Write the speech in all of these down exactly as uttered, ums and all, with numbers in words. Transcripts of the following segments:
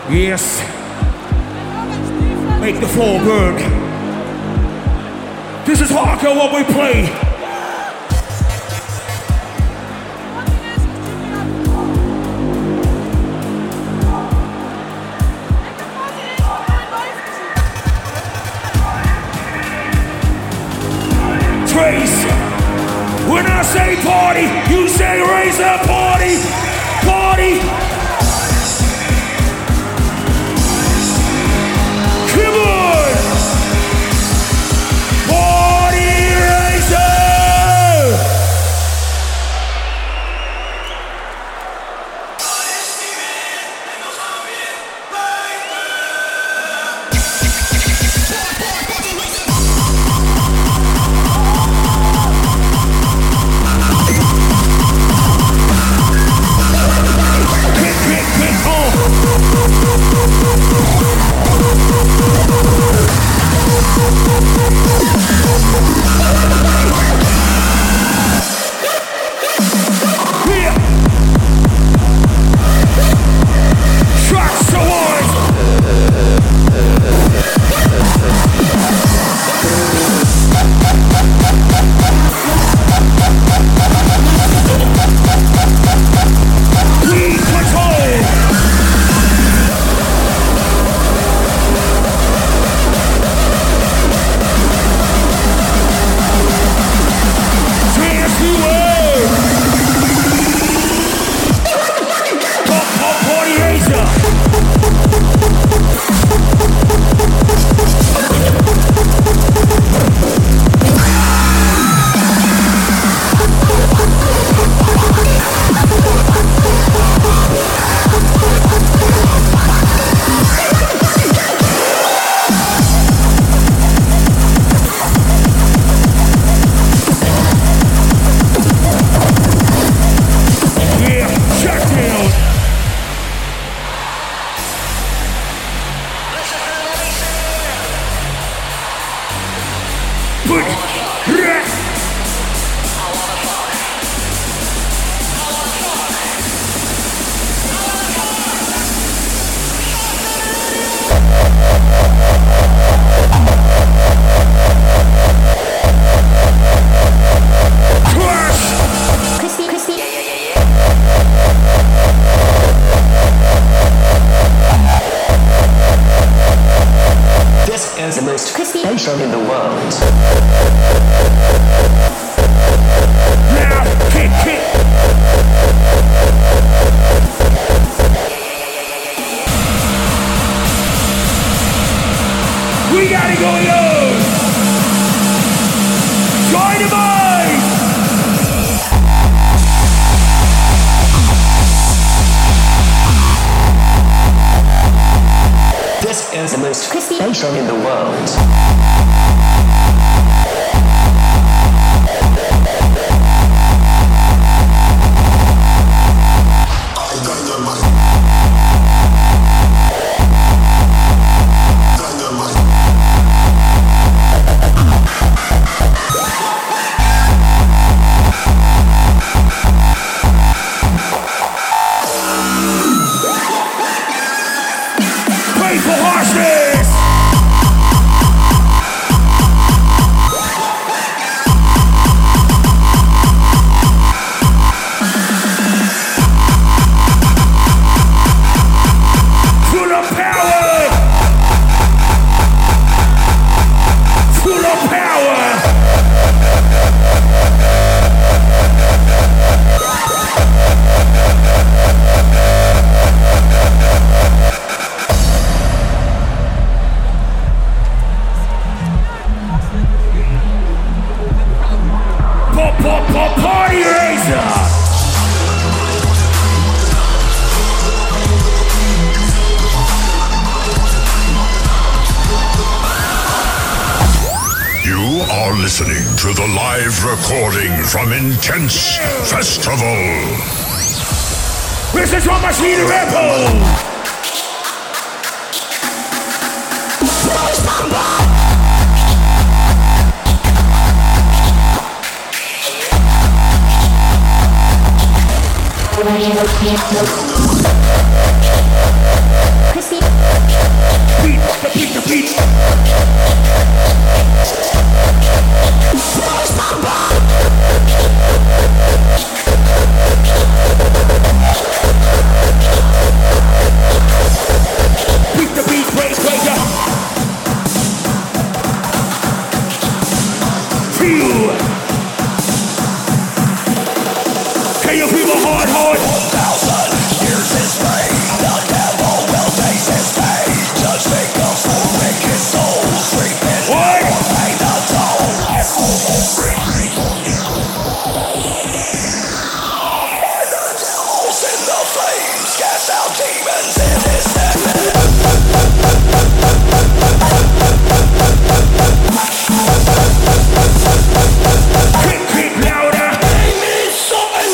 Yes. Make the floor burn. This is hardcore what we play. Trace. When I say party, you say raise up party. Party. Come on! Party Racer! Kick, kick, kick, oh! In the world. Now, kick, kick. We gotta go young. Dynamite. This is the most crispy nation in the world. Listening to the live recording from Intense Festival. This is from Machine Rebel. Crispy. Beat, the beat, the beat. Beat the beat, break, break up. Feel. Can you feel the hard, hard? One thousand years is pain. The devil will taste his pain. Judgment comes for wicked souls. Reaping what? Pay the toll. And the devil's in the flames. Cast out demons in his heaven. Kick, kick louder. Name is something.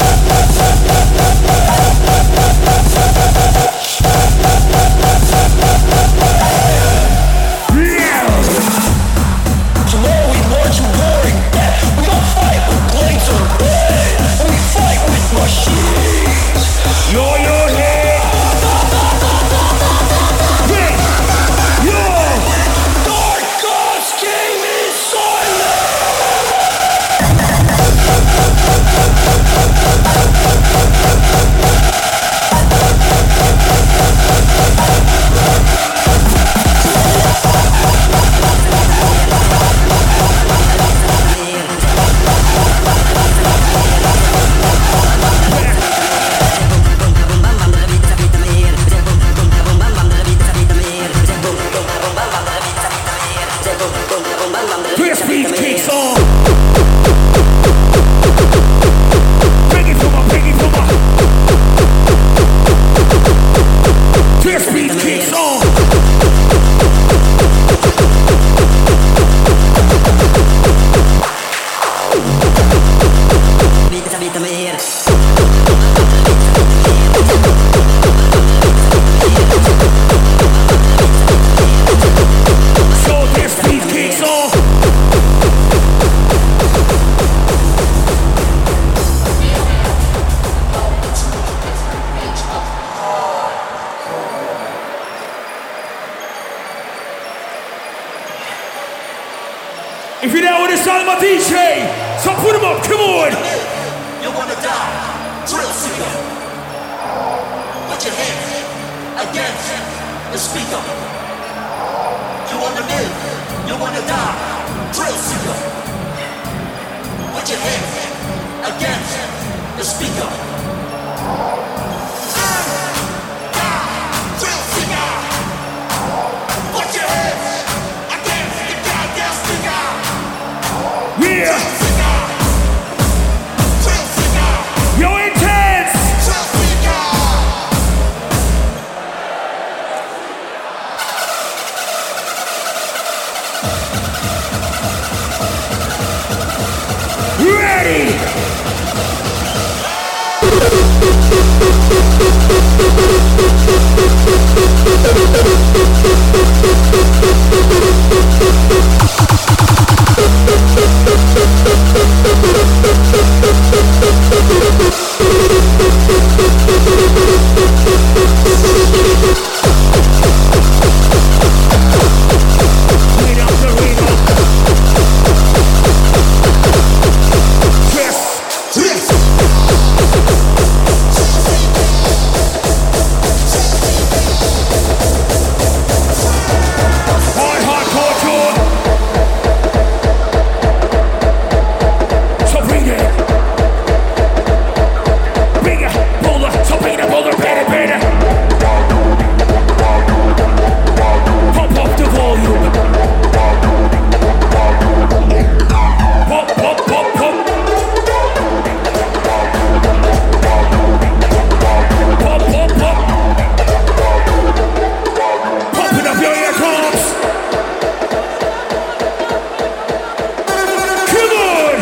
If you're down with this song, my D J, so put him up, come on! You wanna die, drill seeker. Put your hands against the speaker. You wanna live, you wanna die, drill seeker. Put your hands against the speaker. Drill seeker. Put your hands against the goddamn speaker. Yeah! Yo, intense! Ready! Read up the read up. Yes, yes. Hard, hardcore tune. So bring it. Bring it, boulder, so bring it, boulder, better, better. Pump up the volume. Pump, pump, pump, pump. Pump, pump, pump. Pumping up your ear drums. Come on.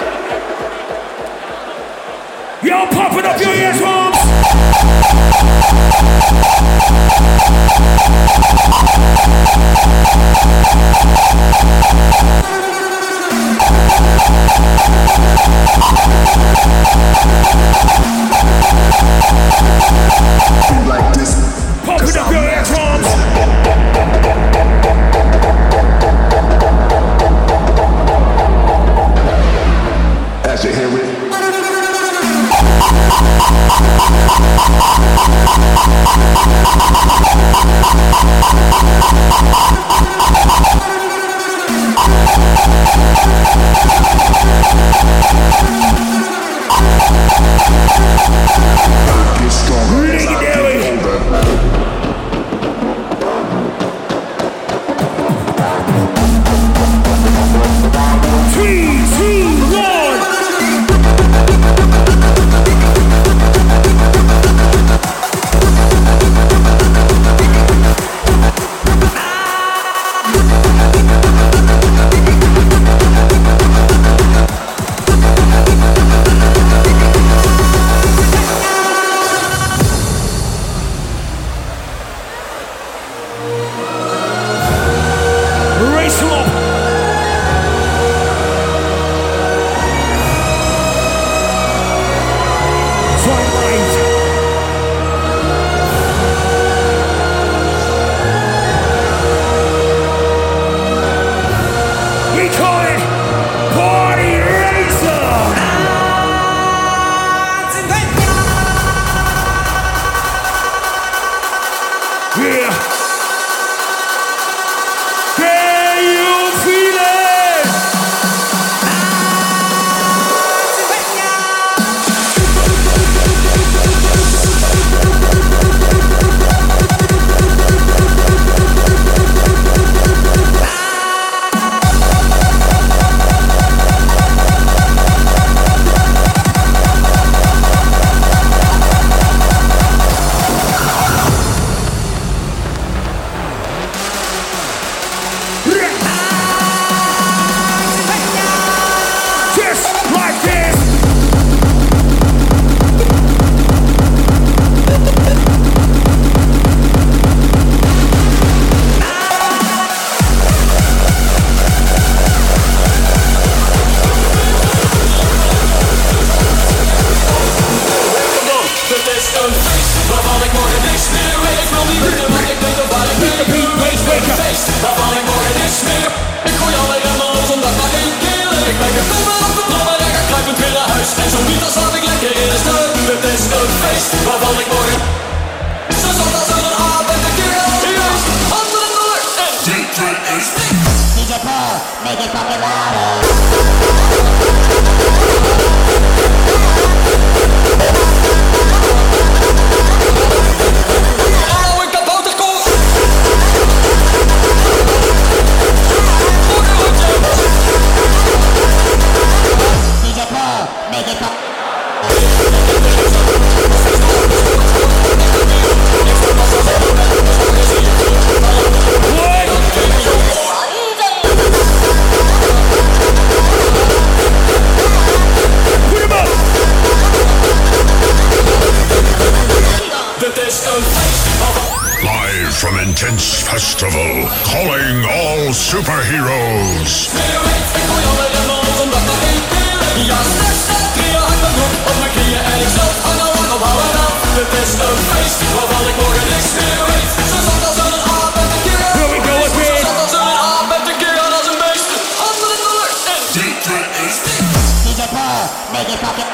Y'all pumping up your ear drums. Like this. Pump it up your air drums. As you hear it. Get stronger as I get older. Three, two, one. Race them up. Front right. We call it Party Racer. Yeah. Can you feel it? Just like this. Waarvan ik morgen niks meer weet. Ik wil niet winnen, want ik weet nog waar ik ben. Ik ben een feest waarvan ik morgen niks meer. Ik gooi alle remmen los omdat maar één keer leeg. Ik ben gekomen op de blauwe rek, ik kruipend weer naar huis. En zo niet, dan slaap ik lekker in de steun. Het is een feest waarvan ik morgen zo zat als een aap en de kerel juist. Handen in de lucht en D J is D J Paul, make it fucking louder. hallo, ik heb boterkool. D J Paul, make it fucking Put him up. Dit is een feest waarvan Live from Intense Festival, calling all superheroes. meer weet. Ik gooi alle remmen los omdat maar één keer leeg. Ja, straks staat drieën hard mijn broek op mijn knieën en ik zelf hang al lang op houden aan. Dit is een feest waarvan ik morgen niks meer weet. Zo zat als een aap met de kerel. Here we go Zo again. zat als een aap met de kerel als een beest. Handen in de lucht en D J is D J Paul, make it fucking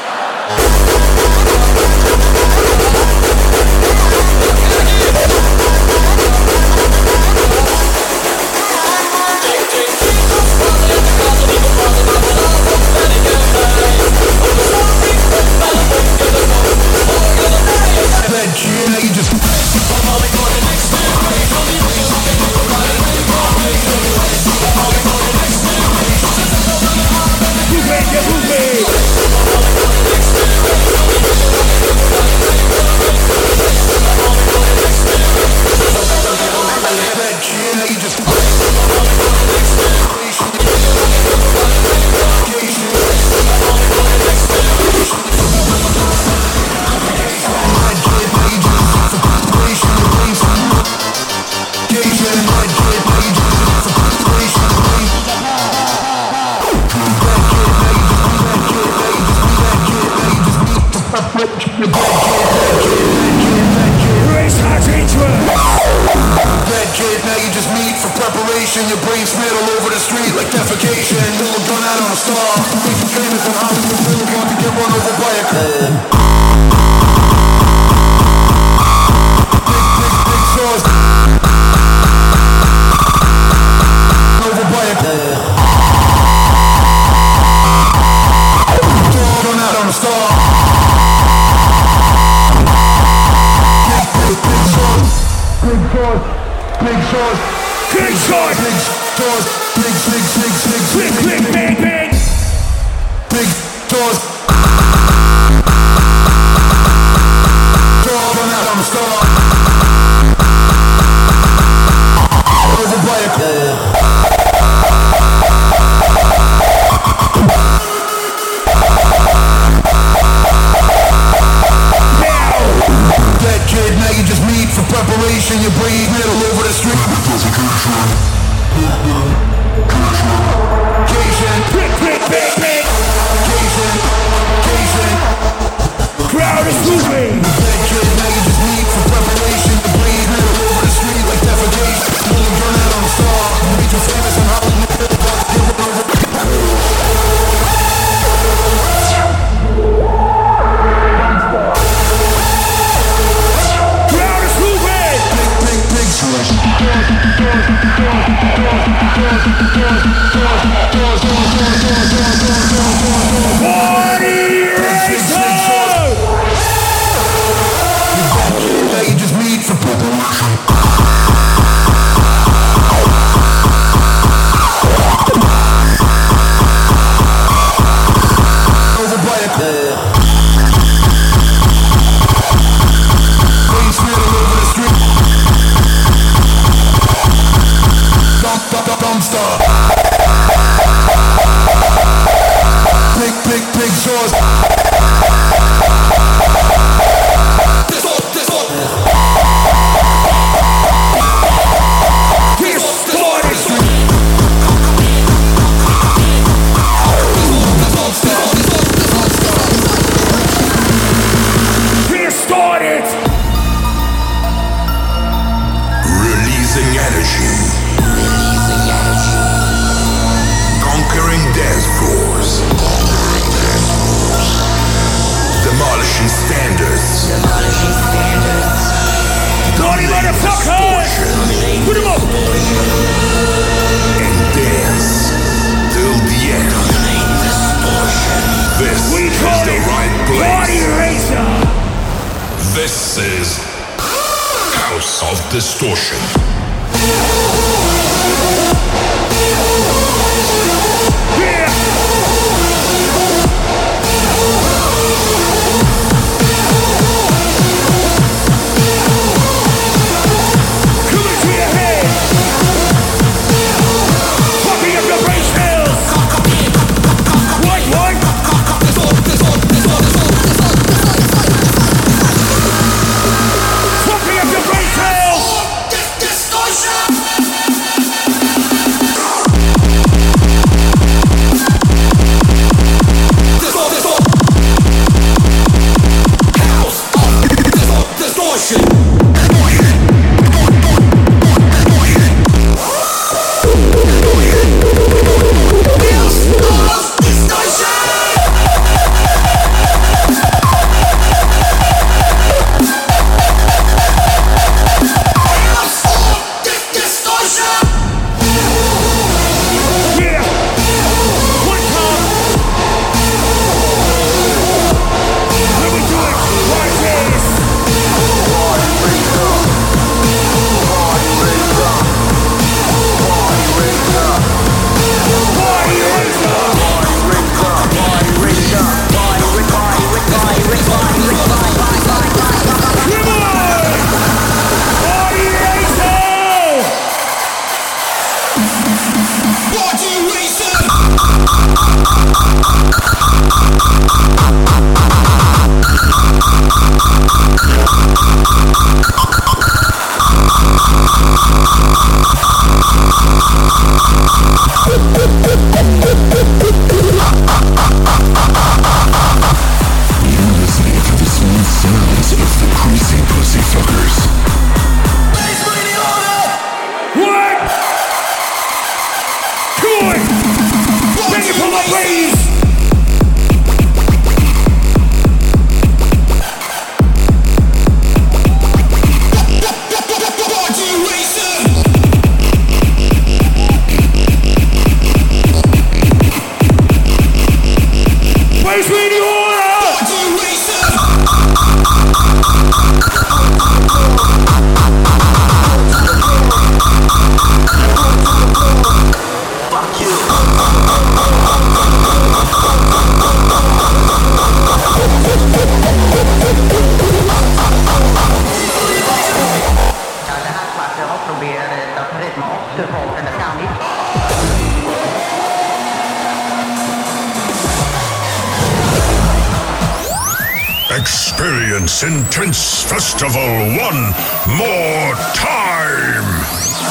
violation, your brain smeared all over the street like defecation. Pull a gun out on a star, make you famous in Hollywood Boulevard to get run over by a car. Big, big, big sauce. Over by a car. Gun out on a star. Big, big, big sauce. Big sauce. Big sauce. Big sauce. Big sauce. Big, big, big, big, Big, big, big, big. big sauce. Run out on the star. Over by a car. That kid, now you just meet for preparation. You breathe middle over the street. Cation. Big, big, big, big. Cation. Cation. Crowd is moving. That kid, now you just meet for preparation. You breathe middle over the street like defecation. Pull a gun out on a star. Make you famous in Hollywood. Crowd is moving. Big, big, big sauce. Party racer. Now you just meet for preparation. Over by a car. Brain smeared all over the street. Dump, dump, dump, dumpster. Big, big, big sauce. This all, this all. This party. Here started. Releasing energy. Conquering dance floors. Demolishing standards. Party motherfuckers. Put him up. And dance till the end. This We is call the it right Party place. Racer. This is House of Distortion. Yeah. Coming to your head. Fucking up your brain cells. What, what? Fucking up your brain cells. Yeah. One time. Let me do it. Watch this. this intense festival one more time.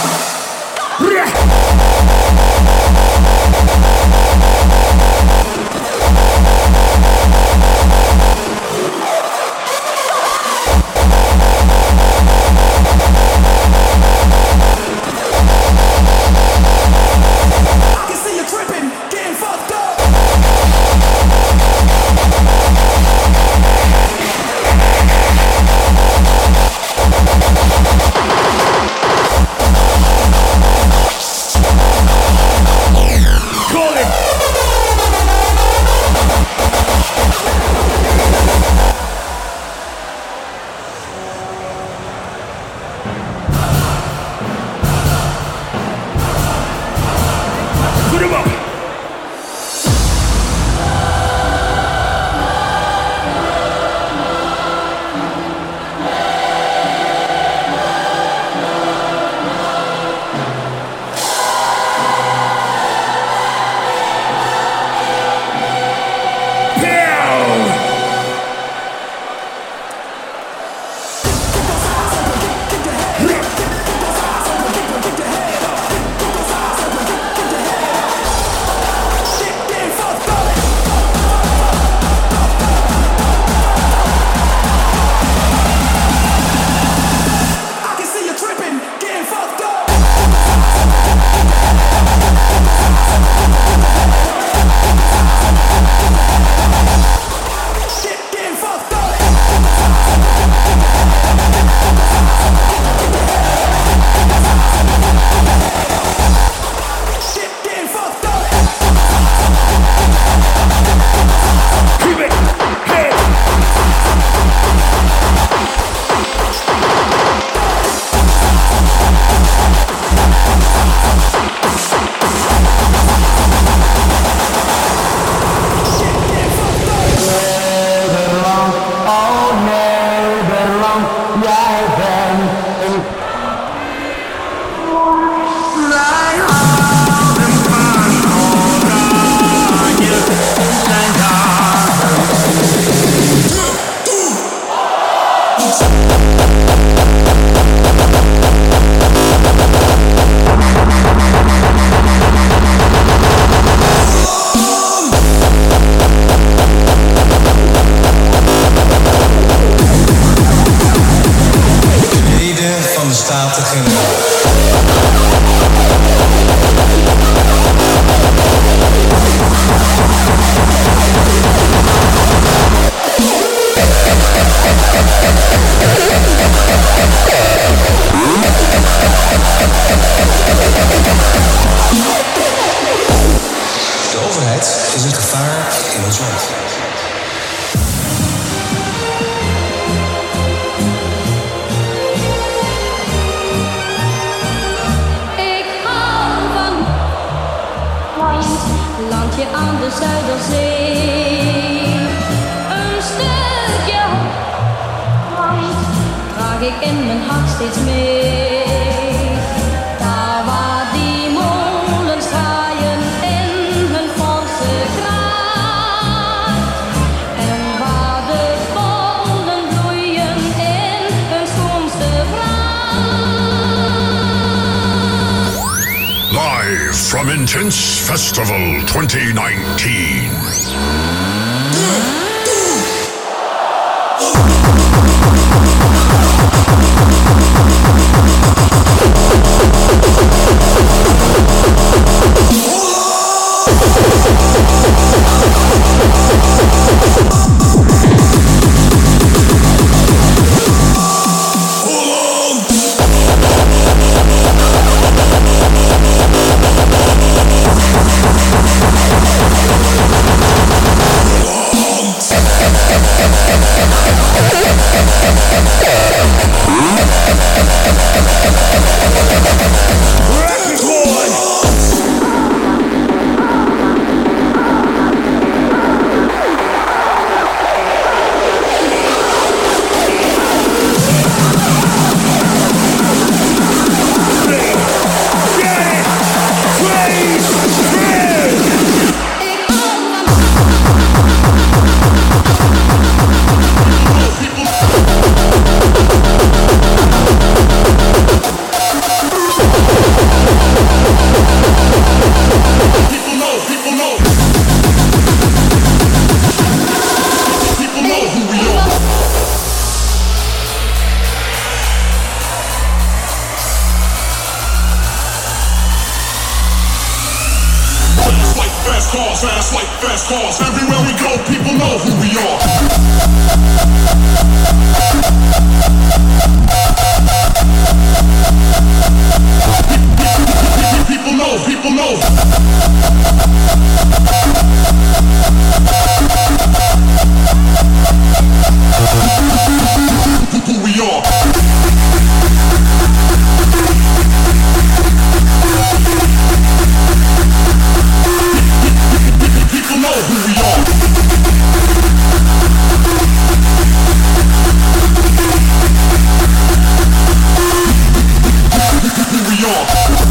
From Intense Festival twenty nineteen. Hold on. fast cars, fast like fast cars. Everywhere we go, people know who we are. People know, people know. Who we are. People know who we are. Who we are.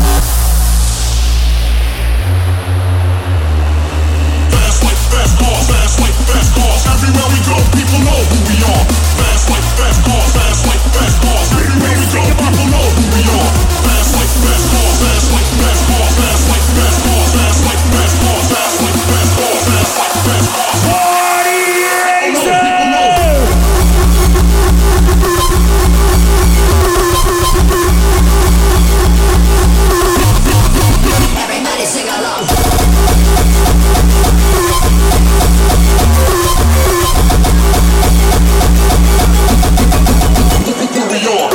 Fast like fast cars, fast like fast cars. Everywhere we go, people know who we are. Fast like fast cars, fast like fast cars. Everywhere we go, people know who we are. Fast like fast cars, fast like fast cars, fast like fast cars, fast like fast cars, fast like fast cars, fast like fast cars. Party Racer! People know. Everybody sing along. Who we are.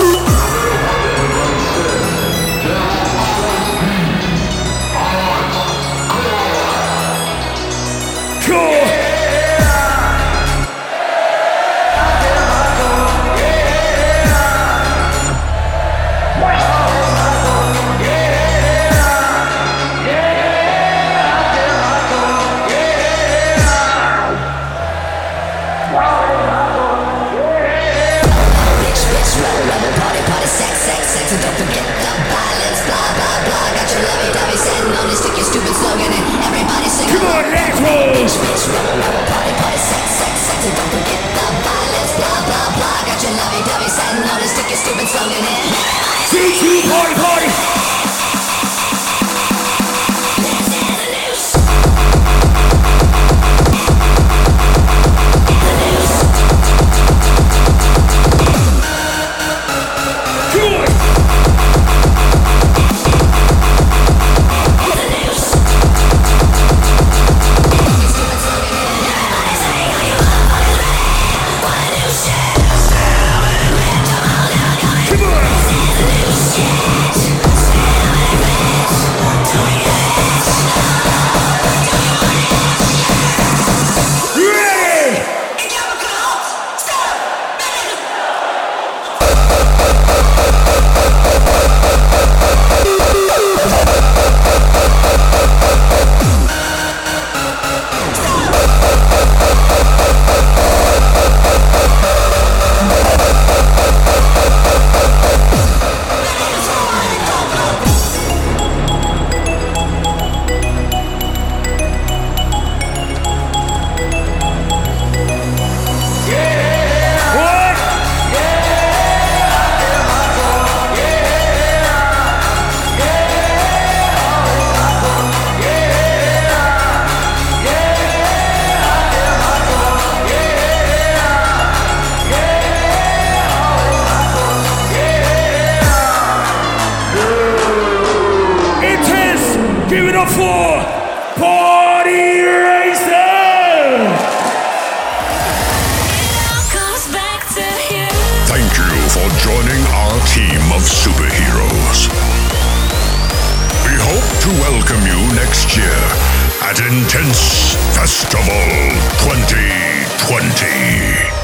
Party, party! Give it up for Party Racer! Thank you for joining our team of superheroes. We hope to welcome you next year at Intense Festival twenty twenty.